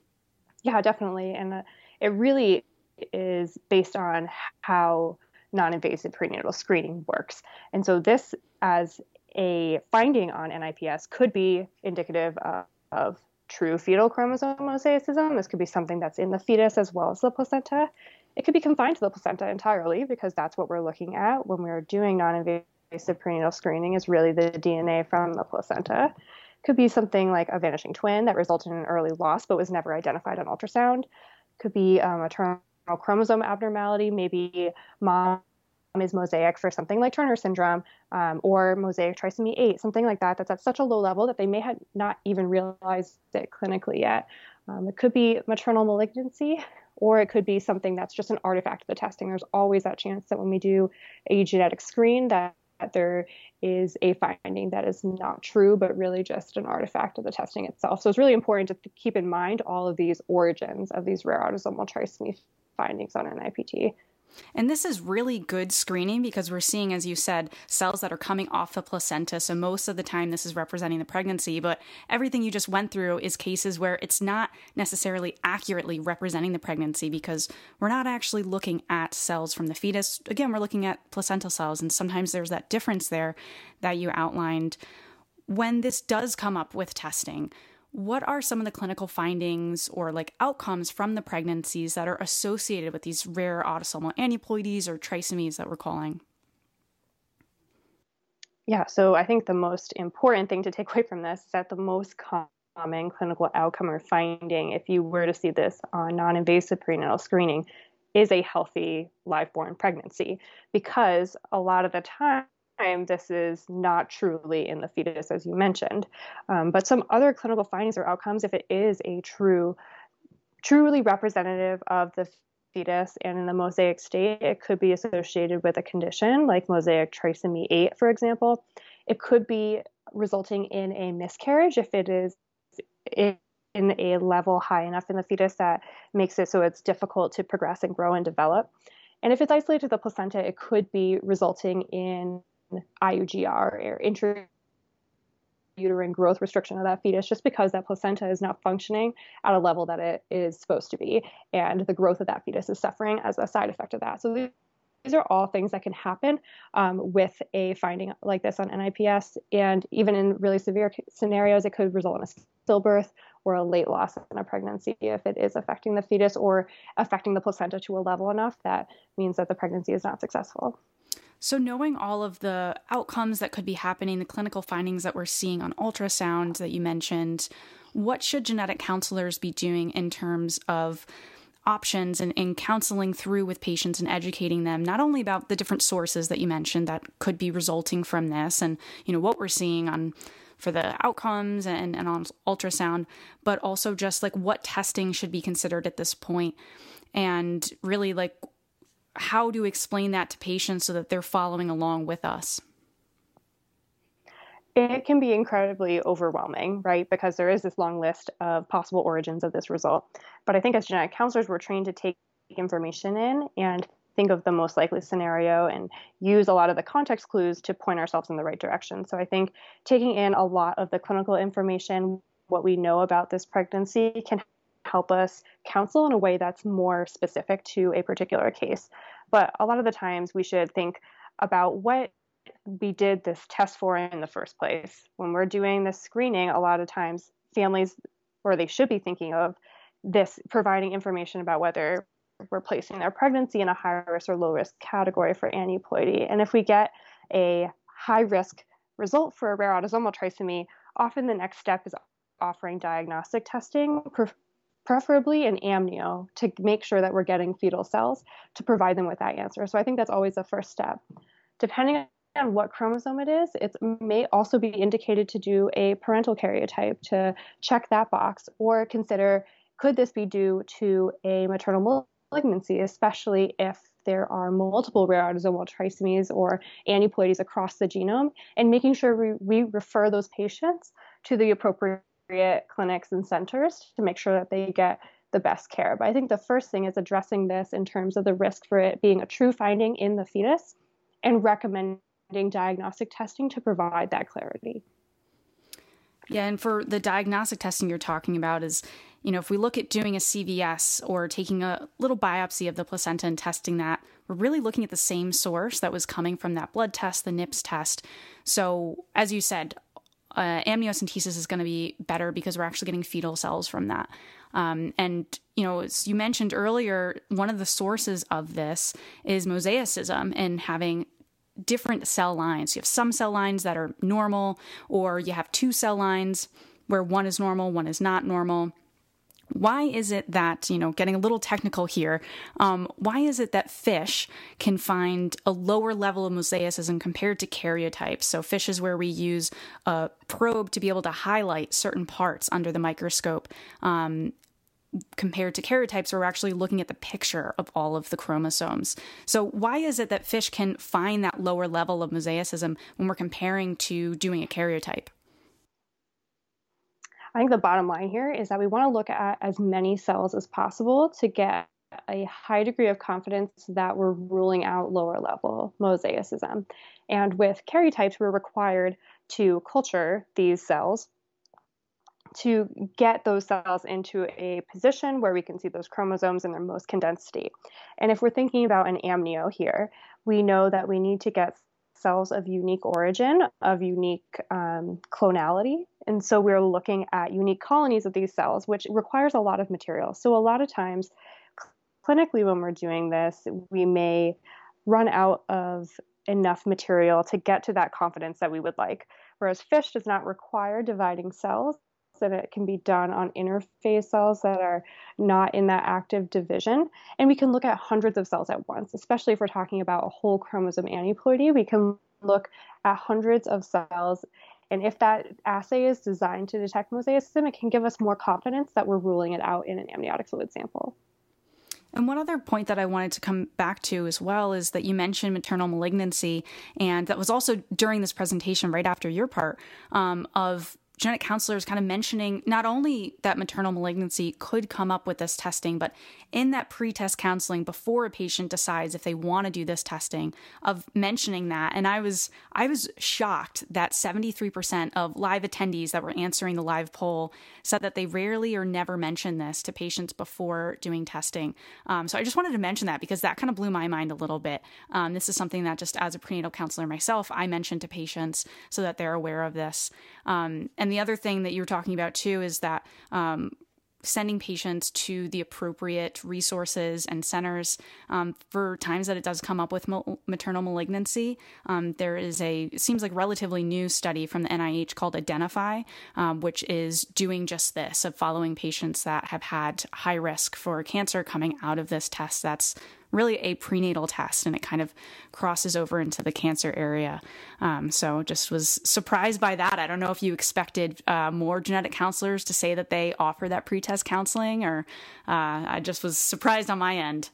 Yeah, definitely. And uh, it really is based on how non-invasive prenatal screening works. And so this, as a finding on N I P S, could be indicative of, of true fetal chromosome mosaicism. This could be something that's in the fetus as well as the placenta. It could be confined to the placenta entirely because that's what we're looking at when we're doing non-invasive prenatal screening, is really the D N A from the placenta. It could be something like a vanishing twin that resulted in an early loss but was never identified on ultrasound. It could be um, a terminal chromosome abnormality. Maybe mom is mosaic for something like Turner syndrome um, or mosaic trisomy eight, something like that, that's at such a low level that they may have not even realized it clinically yet. Um, it could be maternal malignancy, or it could be something that's just an artifact of the testing. There's always that chance that when we do a genetic screen that, that there is a finding that is not true, but really just an artifact of the testing itself. So it's really important to th- keep in mind all of these origins of these rare autosomal trisomy findings on an I P T. And this is really good screening because we're seeing, as you said, cells that are coming off the placenta. So most of the time this is representing the pregnancy, but everything you just went through is cases where it's not necessarily accurately representing the pregnancy because we're not actually looking at cells from the fetus. Again, we're looking at placental cells, and sometimes there's that difference there that you outlined. When this does come up with testing, what are some of the clinical findings or like outcomes from the pregnancies that are associated with these rare autosomal aneuploidies or trisomies that we're calling? Yeah, so I think the most important thing to take away from this is that the most common clinical outcome or finding, if you were to see this on non-invasive prenatal screening, is a healthy live-born pregnancy, because a lot of the time, this is not truly in the fetus, as you mentioned. Um, but some other clinical findings or outcomes, if it is a true, truly representative of the fetus and in the mosaic state, it could be associated with a condition like mosaic trisomy eight, for example. It could be resulting in a miscarriage if it is in a level high enough in the fetus that makes it so it's difficult to progress and grow and develop. And if it's isolated to the placenta, it could be resulting in I U G R, or intrauterine growth restriction of that fetus, just because that placenta is not functioning at a level that it is supposed to be, and the growth of that fetus is suffering as a side effect of that. So these are all things that can happen um, with a finding like this on N I P S, and even in really severe scenarios, it could result in a stillbirth or a late loss in a pregnancy if it is affecting the fetus or affecting the placenta to a level enough that means that the pregnancy is not successful. So knowing all of the outcomes that could be happening, the clinical findings that we're seeing on ultrasound that you mentioned, what should genetic counselors be doing in terms of options and, and counseling through with patients and educating them, not only about the different sources that you mentioned that could be resulting from this and, you know, what we're seeing on for the outcomes and, and on ultrasound, but also just like what testing should be considered at this point, and really like how to explain that to patients so that they're following along with us. It can be incredibly overwhelming, right? Because there is this long list of possible origins of this result. But I think as genetic counselors, we're trained to take information in and think of the most likely scenario and use a lot of the context clues to point ourselves in the right direction. So I think taking in a lot of the clinical information, what we know about this pregnancy, can help us counsel in a way that's more specific to a particular case. But a lot of the times we should think about what we did this test for in the first place. When we're doing this screening, a lot of times families, or they should be thinking of this, providing information about whether we're placing their pregnancy in a high risk or low risk category for aneuploidy. And if we get a high risk result for a rare autosomal trisomy, often the next step is offering diagnostic testing, preferably an amnio, to make sure that we're getting fetal cells to provide them with that answer. So I think that's always the first step. Depending on what chromosome it is, it may also be indicated to do a parental karyotype to check that box, or consider, could this be due to a maternal malignancy, especially if there are multiple rare autosomal trisomies or aneuploidies across the genome, and making sure we, we refer those patients to the appropriate clinics and centers to make sure that they get the best care. But I think the first thing is addressing this in terms of the risk for it being a true finding in the fetus and recommending diagnostic testing to provide that clarity. Yeah, and for the diagnostic testing you're talking about is, you know, if we look at doing a C V S or taking a little biopsy of the placenta and testing that, we're really looking at the same source that was coming from that blood test, the N I P S test. So as you said, uh, amniocentesis is going to be better because we're actually getting fetal cells from that. Um, and, you know, as you mentioned earlier, one of the sources of this is mosaicism and having different cell lines. You have some cell lines that are normal, or you have two cell lines where one is normal, one is not normal. Why is it that, you know, getting a little technical here, um, why is it that fish can find a lower level of mosaicism compared to karyotypes? So fish is where we use a probe to be able to highlight certain parts under the microscope, um, compared to karyotypes where we're actually looking at the picture of all of the chromosomes. So why is it that fish can find that lower level of mosaicism when we're comparing to doing a karyotype? I think the bottom line here is that we want to look at as many cells as possible to get a high degree of confidence that we're ruling out lower level mosaicism. And with karyotypes, we're required to culture these cells to get those cells into a position where we can see those chromosomes in their most condensed state. And if we're thinking about an amnio here, we know that we need to get cells of unique origin, of unique um, clonality. And so we're looking at unique colonies of these cells, which requires a lot of material. So a lot of times, clinically, when we're doing this, we may run out of enough material to get to that confidence that we would like. Whereas FISH does not require dividing cells, and it can be done on interphase cells that are not in that active division. And we can look at hundreds of cells at once, especially if we're talking about a whole chromosome aneuploidy. We can look at hundreds of cells. And if that assay is designed to detect mosaicism, it can give us more confidence that we're ruling it out in an amniotic fluid sample. And one other point that I wanted to come back to as well is that you mentioned maternal malignancy, and that was also during this presentation right after your part, um, of genetic counselors kind of mentioning not only that maternal malignancy could come up with this testing, but in that pre-test counseling before a patient decides if they want to do this testing, of mentioning that. And I was I was shocked that seventy-three percent of live attendees that were answering the live poll said that they rarely or never mention this to patients before doing testing. Um, so I just wanted to mention that because that kind of blew my mind a little bit. Um, this is something that just as a prenatal counselor myself, I mentioned to patients so that they're aware of this. Um, and the other thing that you were talking about too is that um, sending patients to the appropriate resources and centers um, for times that it does come up with mo- maternal malignancy. Um, there is a, it seems like relatively new study from the N I H called Identify, um, which is doing just this, of following patients that have had high risk for cancer coming out of this test. That's really a prenatal test, and it kind of crosses over into the cancer area. Um, so just was surprised by that. I don't know if you expected uh, more genetic counselors to say that they offer that pre-test counseling, or uh, I just was surprised on my end.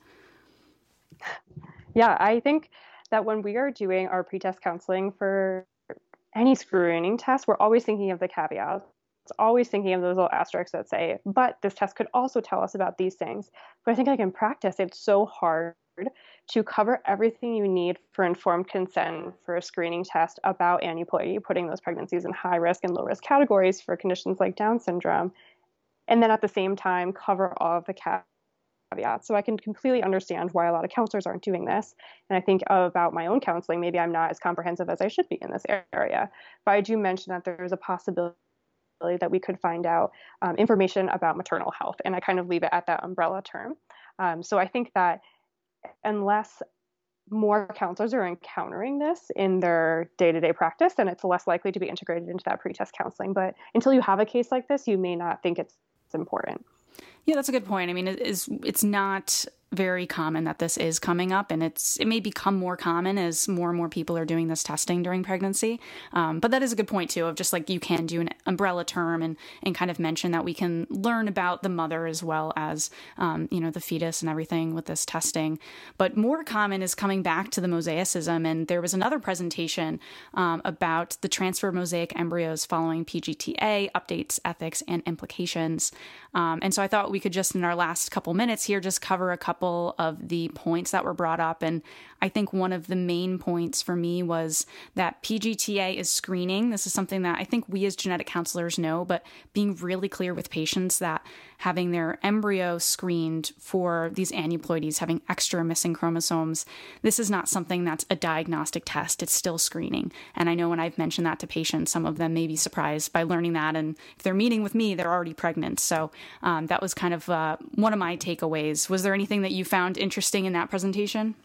Yeah, I think that when we are doing our pre-test counseling for any screening test, we're always thinking of the caveats. It's always thinking of those little asterisks that say, but this test could also tell us about these things. But I think like in practice, it's so hard to cover everything you need for informed consent for a screening test about aneuploidy, putting those pregnancies in high risk and low risk categories for conditions like Down syndrome, and then at the same time cover all of the caveats. So I can completely understand why a lot of counselors aren't doing this. And I think about my own counseling, maybe I'm not as comprehensive as I should be in this area. But I do mention that there's a possibility that we could find out um, information about maternal health. And I kind of leave it at that umbrella term. Um, so I think that unless more counselors are encountering this in their day-to-day practice, then it's less likely to be integrated into that pre-test counseling. But until you have a case like this, you may not think it's important. Yeah, that's a good point. I mean, it is, it's not very common that this is coming up, and it's it may become more common as more and more people are doing this testing during pregnancy. Um, but that is a good point too, of just like you can do an umbrella term and and kind of mention that we can learn about the mother as well as um, you know the fetus and everything with this testing. But more common is coming back to the mosaicism, and there was another presentation um, about the transfer of mosaic embryos following P G T A, updates, ethics, and implications. Um, and so I thought we could just in our last couple minutes here just cover a couple of the points that were brought up. And I think one of the main points for me was that P G T A is screening. This is something that I think we as genetic counselors know, but being really clear with patients that having their embryo screened for these aneuploidies, having extra missing chromosomes, this is not something that's a diagnostic test. It's still screening. And I know when I've mentioned that to patients, some of them may be surprised by learning that. And if they're meeting with me, they're already pregnant. So um, that was kind of uh, one of my takeaways. Was there anything that you found interesting in that presentation?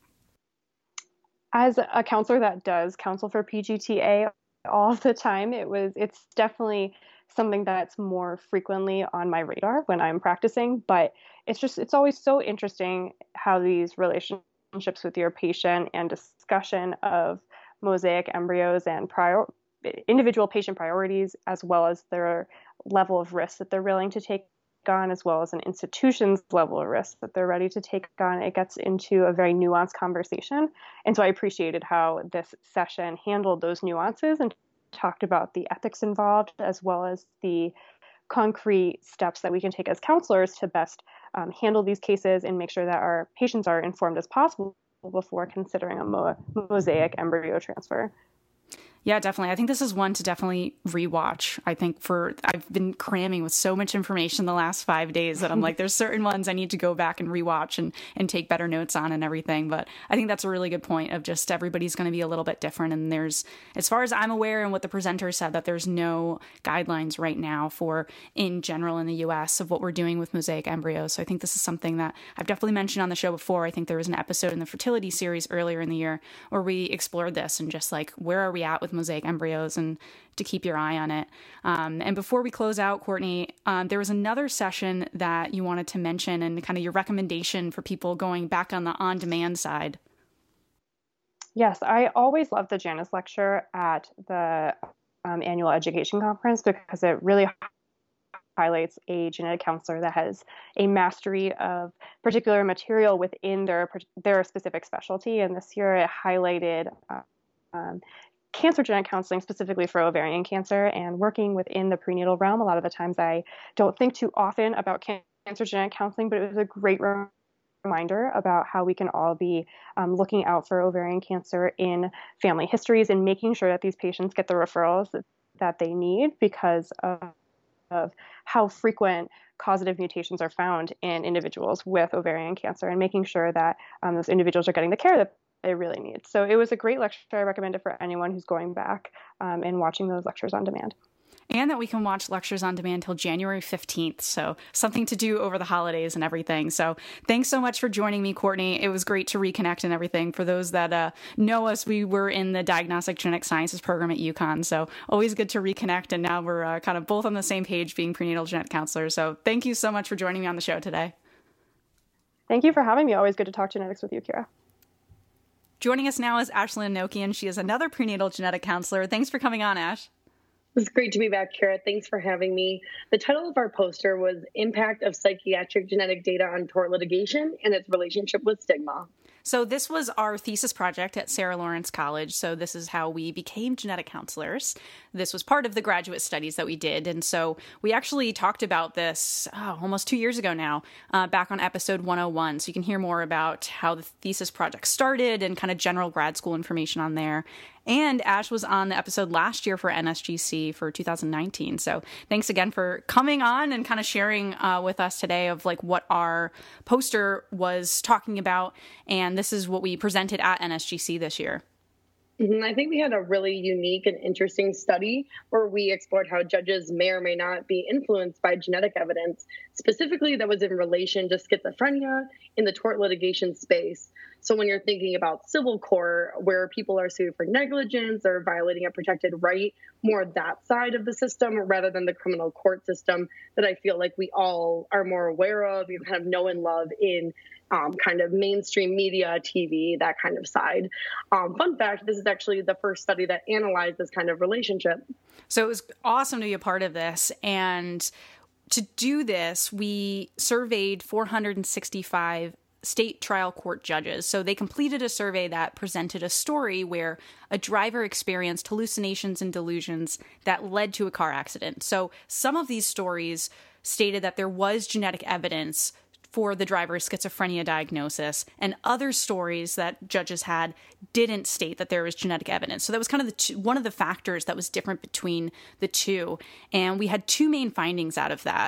As a counselor that does counsel for P G T A all the time, it was it's definitely something that's more frequently on my radar when I'm practicing, but it's just it's always so interesting how these relationships with your patient and discussion of mosaic embryos and prior individual patient priorities, as well as their level of risk that they're willing to take on, as well as an institution's level of risk that they're ready to take on. It gets into a very nuanced conversation. And so I appreciated how this session handled those nuances and talked about the ethics involved, as well as the concrete steps that we can take as counselors to best um, handle these cases and make sure that our patients are informed as possible before considering a mo- mosaic embryo transfer. Yeah, definitely. I think this is one to definitely rewatch. I think for I've been cramming with so much information the last five days that I'm like, there's certain ones I need to go back and rewatch and, and take better notes on and everything. But I think that's a really good point of just everybody's going to be a little bit different. And there's, as far as I'm aware and what the presenter said, that there's no guidelines right now for in general in the U S of what we're doing with mosaic embryos. So I think this is something that I've definitely mentioned on the show before. I think there was an episode in the fertility series earlier in the year where we explored this and just like, where are we at with mosaic embryos, and to keep your eye on it. Um, and before we close out, Courtney, um, there was another session that you wanted to mention and kind of your recommendation for people going back on the on-demand side. Yes, I always love the Janice lecture at the um, annual education conference because it really highlights a genetic counselor that has a mastery of particular material within their their specific specialty. And this year it highlighted uh, um, cancer genetic counseling specifically for ovarian cancer and working within the prenatal realm. A lot of the times I don't think too often about cancer genetic counseling, but it was a great reminder about how we can all be um, looking out for ovarian cancer in family histories and making sure that these patients get the referrals that, that they need because of, of how frequent causative mutations are found in individuals with ovarian cancer, and making sure that um, those individuals are getting the care that they really need. So it was a great lecture. I recommend it for anyone who's going back um, and watching those lectures on demand. And that we can watch lectures on demand till January fifteenth. So something to do over the holidays and everything. So thanks so much for joining me, Courtney. It was great to reconnect and everything. For those that uh, know us, we were in the Diagnostic Genetic Sciences program at UConn. So always good to reconnect. And now we're uh, kind of both on the same page being prenatal genetic counselors. So thank you so much for joining me on the show today. Thank you for having me. Always good to talk genetics with you, Kira. Joining us now is Ashlyn Anokian. She is another prenatal genetic counselor. Thanks for coming on, Ash. It's great to be back, Kira. Thanks for having me. The title of our poster was Impact of Psychiatric Genetic Data on Tort Litigation and Its Relationship with Stigma. So this was our thesis project at Sarah Lawrence College. So this is how we became genetic counselors. This was part of the graduate studies that we did. And so we actually talked about this oh, almost two years ago now, uh, back on episode one oh one. So you can hear more about how the thesis project started and kind of general grad school information on there. And Ash was on the episode last year for N S G C for two thousand nineteen. So thanks again for coming on and kind of sharing uh, with us today of like what our poster was talking about. And this is what we presented at N S G C this year. Mm-hmm. I think we had a really unique and interesting study where we explored how judges may or may not be influenced by genetic evidence, specifically that was in relation to schizophrenia in the tort litigation space. So when you're thinking about civil court, where people are sued for negligence or violating a protected right, more that side of the system rather than the criminal court system that I feel like we all are more aware of, you kind of know and love in um, kind of mainstream media, T V, that kind of side. Um, fun fact, this is actually the first study that analyzed this kind of relationship. So it was awesome to be a part of this. And to do this, we surveyed four hundred sixty-five state trial court judges. So they completed a survey that presented a story where a driver experienced hallucinations and delusions that led to a car accident. So some of these stories stated that there was genetic evidence for the driver's schizophrenia diagnosis, and other stories that judges had didn't state that there was genetic evidence. So that was kind of the two, one of the factors that was different between the two. And we had two main findings out of that.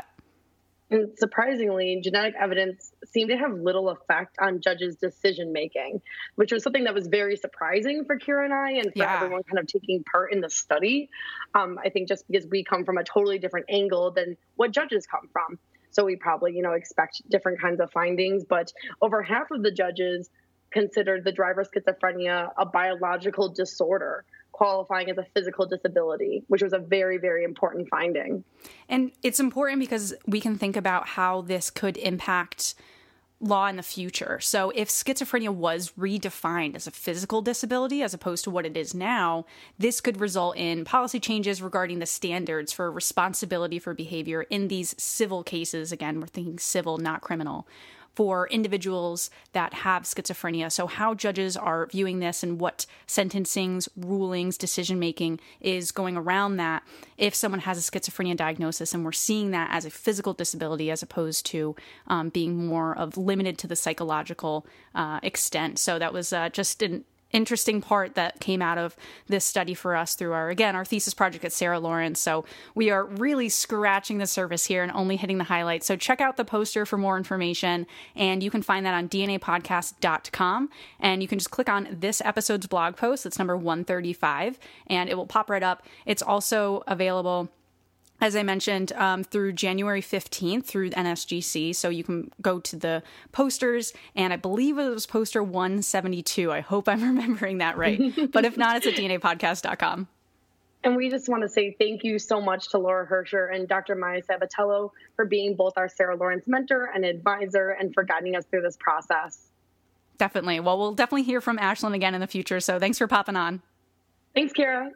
And surprisingly, genetic evidence seemed to have little effect on judges' decision-making, which was something that was very surprising for Kira and I and for Yeah. everyone kind of taking part in the study. Um, I think just because we come from a totally different angle than what judges come from. So we probably, you know, expect different kinds of findings. But over half of the judges considered the driver's schizophrenia a biological disorder, qualifying as a physical disability, which was a very, very important finding. And it's important because we can think about how this could impact law in the future. So if schizophrenia was redefined as a physical disability as opposed to what it is now, this could result in policy changes regarding the standards for responsibility for behavior in these civil cases. Again, we're thinking civil, not criminal, for individuals that have schizophrenia. So how judges are viewing this and what sentencings, rulings, decision-making is going around that if someone has a schizophrenia diagnosis and we're seeing that as a physical disability as opposed to um, being more of limited to the psychological uh, extent. So that was uh, just an interesting part that came out of this study for us through our, again, our thesis project at Sarah Lawrence. So we are really scratching the surface here and only hitting the highlights. So check out the poster for more information, and you can find that on D N A podcast dot com. And you can just click on this episode's blog post. It's number one thirty-five, and it will pop right up. It's also available, as I mentioned, um, through January fifteenth through N S G C. So you can go to the posters, and I believe it was poster one seventy-two. I hope I'm remembering that right. But if not, it's at D N A podcast dot com. And we just want to say thank you so much to Laura Hersher and Doctor Maya Sabatello for being both our Sarah Lawrence mentor and advisor and for guiding us through this process. Definitely. Well, we'll definitely hear from Ashlyn again in the future. So thanks for popping on. Thanks, Kira.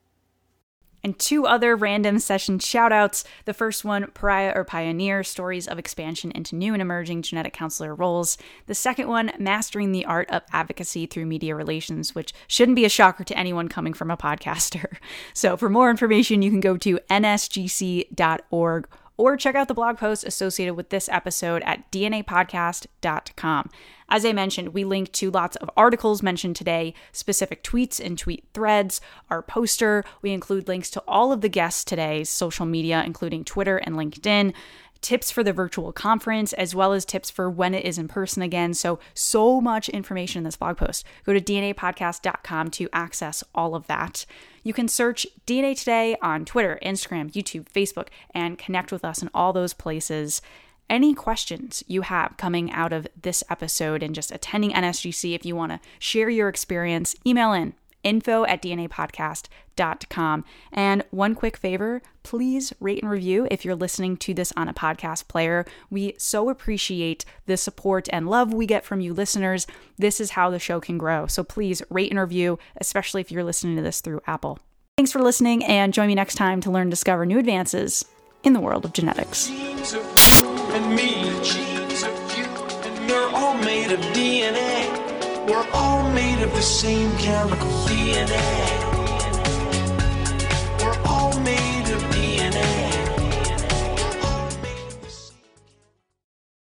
And two other random session shout-outs. The first one, Pariah or Pioneer, Stories of Expansion into New and Emerging Genetic Counselor Roles. The second one, Mastering the Art of Advocacy Through Media Relations, which shouldn't be a shocker to anyone coming from a podcaster. So for more information, you can go to N S G C dot org or check out the blog post associated with this episode at D N A podcast dot com. As I mentioned, we link to lots of articles mentioned today, specific tweets and tweet threads, our poster. We include links to all of the guests today's social media, including Twitter and LinkedIn, tips for the virtual conference, as well as tips for when it is in person again. So, so much information in this blog post. Go to D N A podcast dot com to access all of that. You can search D N A Today on Twitter, Instagram, YouTube, Facebook, and connect with us in all those places. Any questions you have coming out of this episode and just attending N S G C, if you want to share your experience, email in info at D N A podcast dot com. And one quick favor, please rate and review if you're listening to this on a podcast player. We so appreciate the support and love we get from you listeners. This is how the show can grow. So please rate and review, especially if you're listening to this through Apple. Thanks for listening, and join me next time to learn and discover new advances in the world of genetics. Genes of you and me, genes of you, and they're all made of D N A. We're all made of the same chemical D N A.